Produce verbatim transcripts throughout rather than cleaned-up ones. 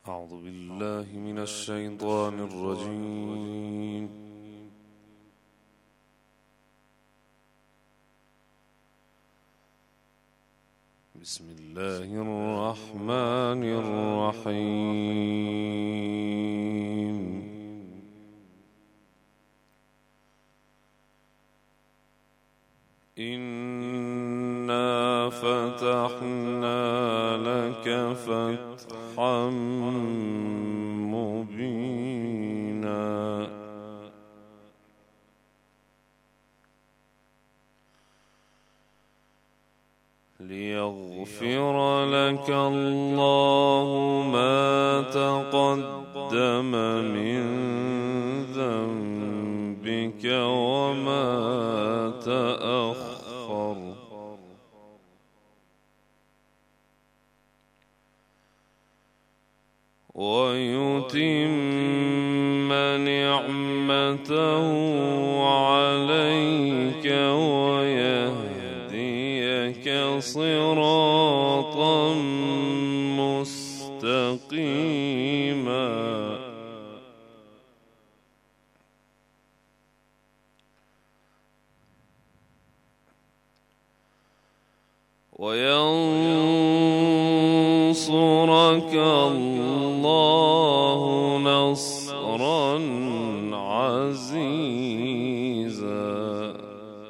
أعوذ بالله من الشيطان الرجيم. بسم الله الرحمن الرحيم. إنا فتحنا لك فتحا مبينا ليغفر لك الله ما تقدم من ذنبك وما تأخر ويتم نعمته عليك ويهديك صراطا مستقيما وينصرك الله نصرا عزيزا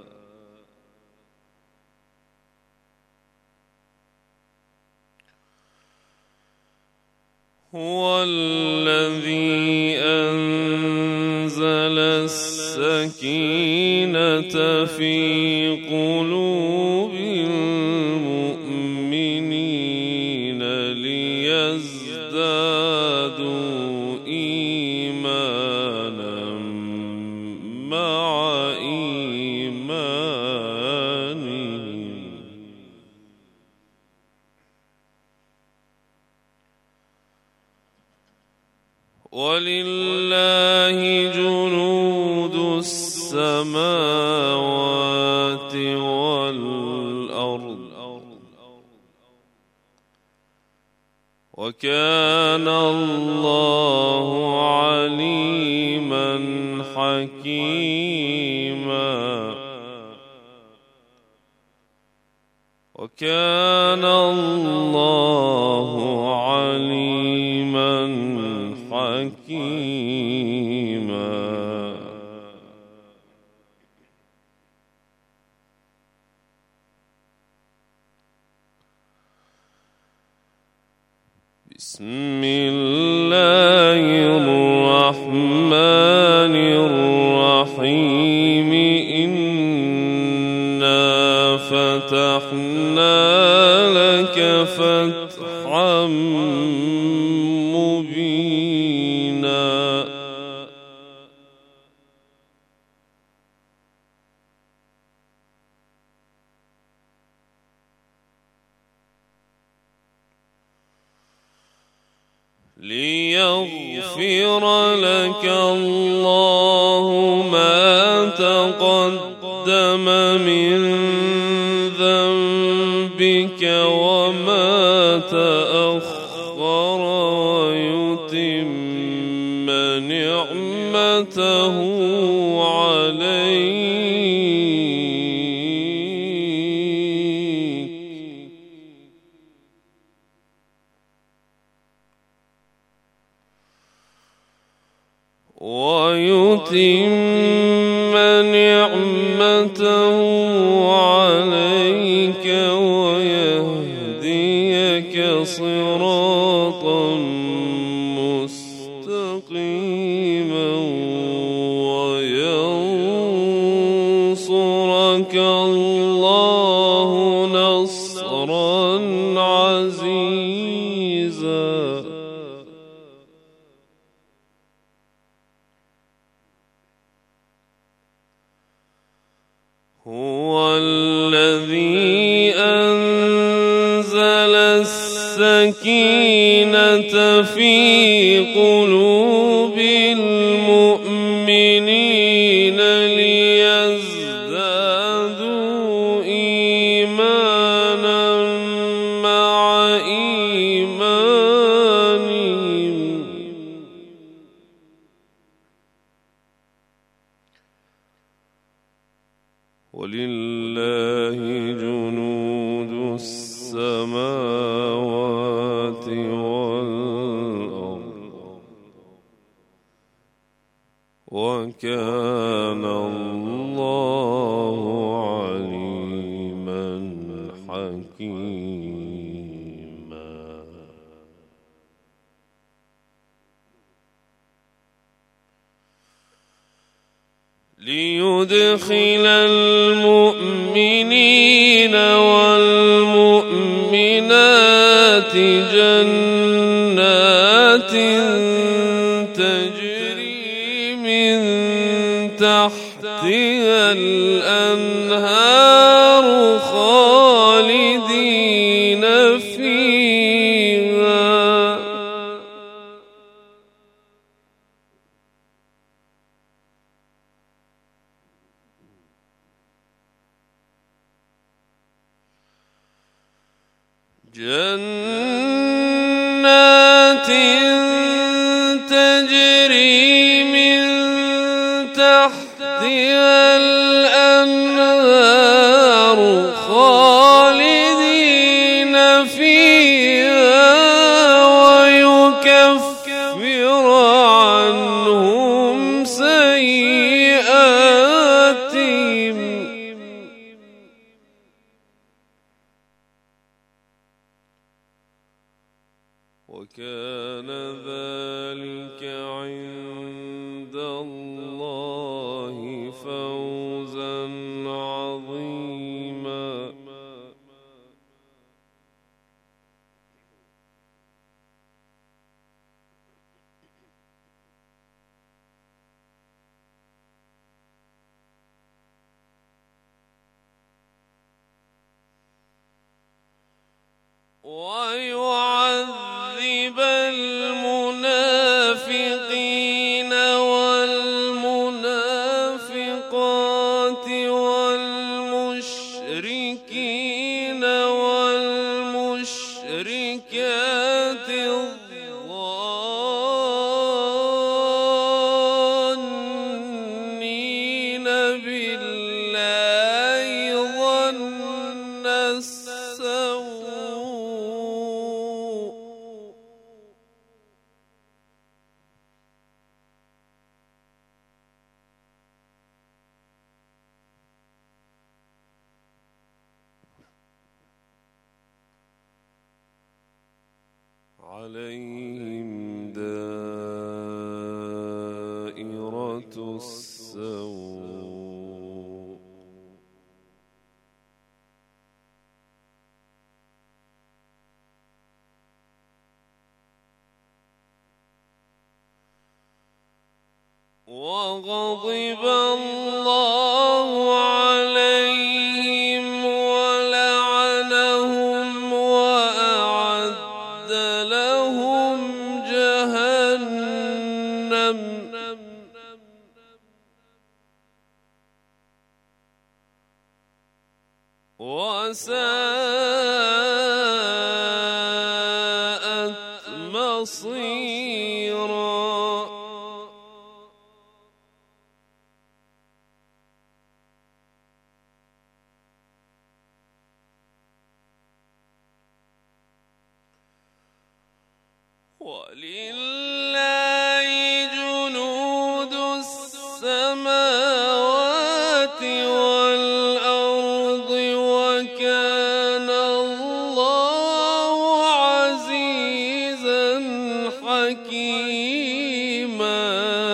هو الذي أنزل السكينة في قلوب المؤمنين ليزدادوا إيمانا مع إيمانهم ولله جنود السماوات والأرض وكان الله عليما حكيما وكان الله عليما حكيما بسم الله الرحمن الرحيم إنا فتحنا لك فتحا مبينا ليغفر لك الله ما تقدم من ذنبك وما تأخر ويتم نعمته عليك ويتم نعمته عليك ويهديك صراطا مستقيما وينصرك الله نصرا عزيزا هو الذي أنزل السكينة في قلوب المؤمنين ليزدادوا إيمانا مع إيمانهم ليدخل المؤمنين والمؤمنات جنات تجري من تحتها الأنهار خالدين فيها جنات تجري من تحتها الأنهار خالدين فيها ويكفر عنهم سيئاتهم وكان ذلك عند الله فوزا عظيما ويعذب المنافقين والمنافقات والمشركين والمشركات الظانين بالله ظن السوء عليهم دائرة السوء وغضب الله عليهم ولعنهم وأعد لهم جهنم وساءت مصيرا ولله جنود السماوات والأرض وكان الله عزيزا حكيما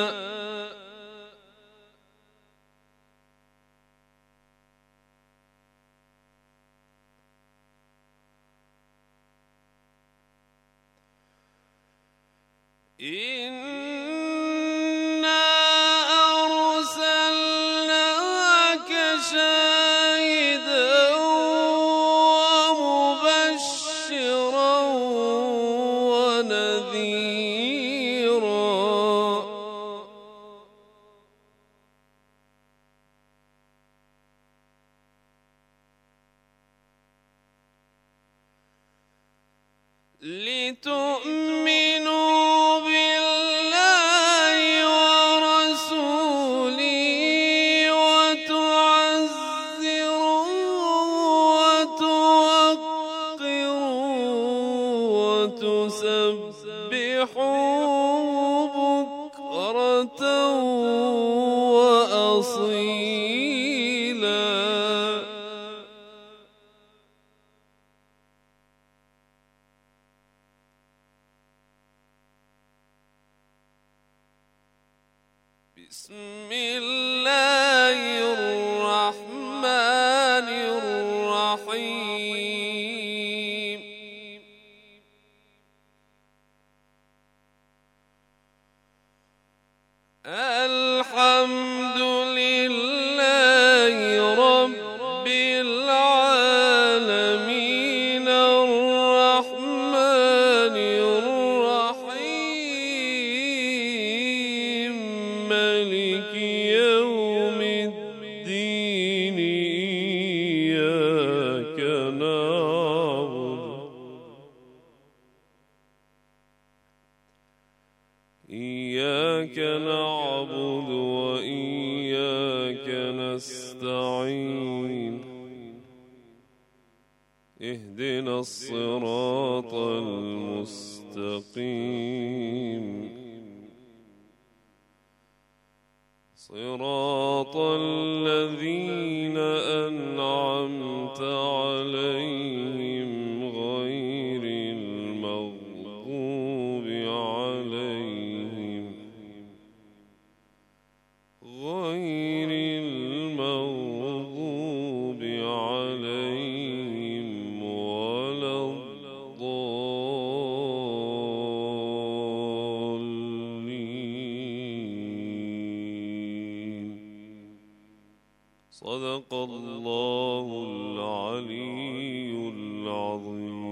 إنا أرسلناك شاهدا ومبشرا ونذيرا لتؤمنوا بالله ورسوله وتعزروه وتوقروه وتسبحوه بكرة وأصيلا بسم الله الحمد لله رب العالمين الرحمن الرحيم مالك يوم الدين إياك نعبد إياك نعبد وإياك نستعين اهدنا الصراط المستقيم صراط الذين أنعمت عليهم غير المغضوب عليهم غير المغضوب عليهم ولا الضالين صدق الله العلي العظيم.